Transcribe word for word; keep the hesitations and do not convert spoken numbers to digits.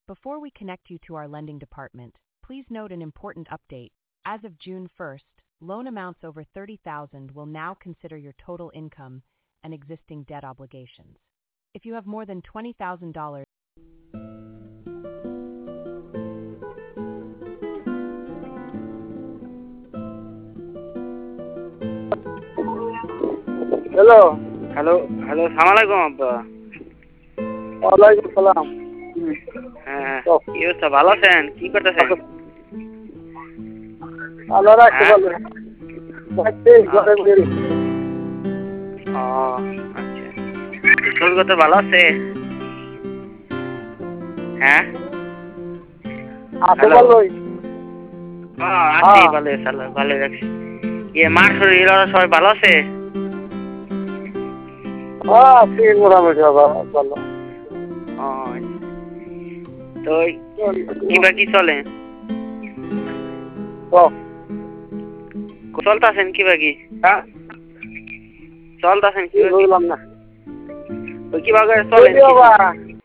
Before we connect you to our lending department, please note an important update. As of June first, loan amounts over thirty thousand dollars will now consider your total income and existing debt obligations. If you have more than twenty thousand dollars, hello. Hello hello সালাম আলাইকুম আব্বা। ওয়ালাইকুম সালাম। হ্যাঁ কি অবস্থা, ভালো আছেন? কি করতেছেন? ভালো রাখতে পারলে ঘরে ঘুরে। ও আচ্ছা, স্কুল করতে ভালো আছে? হ্যাঁ আছে ভালোই। হ্যাঁ আছি ভালো, ভালো রাখছি। ইয়ে মার শরীর সবাই ভালো আছে? হ্যাঁ ঠিক মোটামুটি ভালো। ও তো কিবা কি চলে? চলতেছেন কিবা কি? হ্যাঁ চলতেছেন কি বললাম না কিভাবে চলেন?